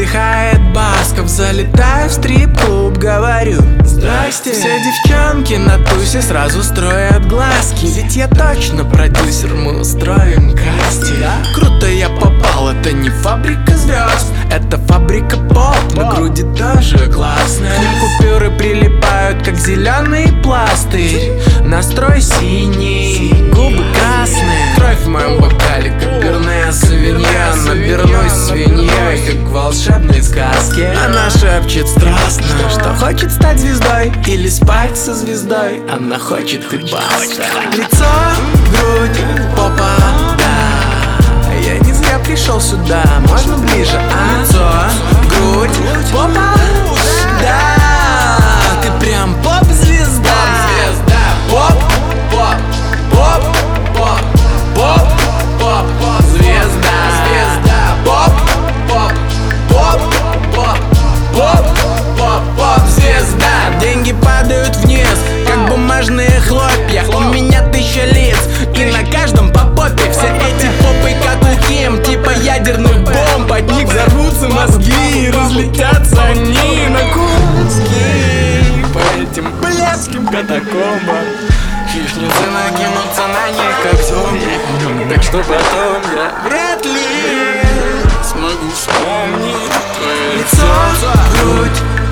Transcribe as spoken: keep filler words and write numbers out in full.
Затихает Басков, залетаю в стрип-клуб, говорю: здрасте. Все девчонки на тусе сразу строят глазки, ведь я точно продюсер, мы устроим кастинг. Круто я попал, это не фабрика звезд, это фабрика поп, на груди тоже классно. К ним купюры прилипают, как зеленый пластырь. Настрой синий, губы красные, кровь в моем бокале, как пирная свинья. Набернусь свиньей, как в волшебной сказке. Она шепчет страстно, что хочет стать звездой или спать со звездой. Она хочет и баста. Лицо, грудь, попа, да. Я не зря пришел сюда, можно ближе, а? Лицо, грудь, попа, да. Ты прям поп-звезда. Поп, поп, поп, поп, поп, поп, поп, звезда, звезда. Поп, поп, поп, поп, поп, поп, поп, звезда. Деньги падают вниз, как бумажные хлопья. У меня тысяча лиц, и на каждом по попе. Все эти попы как у Ким, типа ядерных бомб. От них взорвутся мозги и разлетятся они на куски по этим блядским катакомбам. Хищницы накинутся на них как зомби, так что потом я вряд ли смогу вспомнить твое лицо, грудь,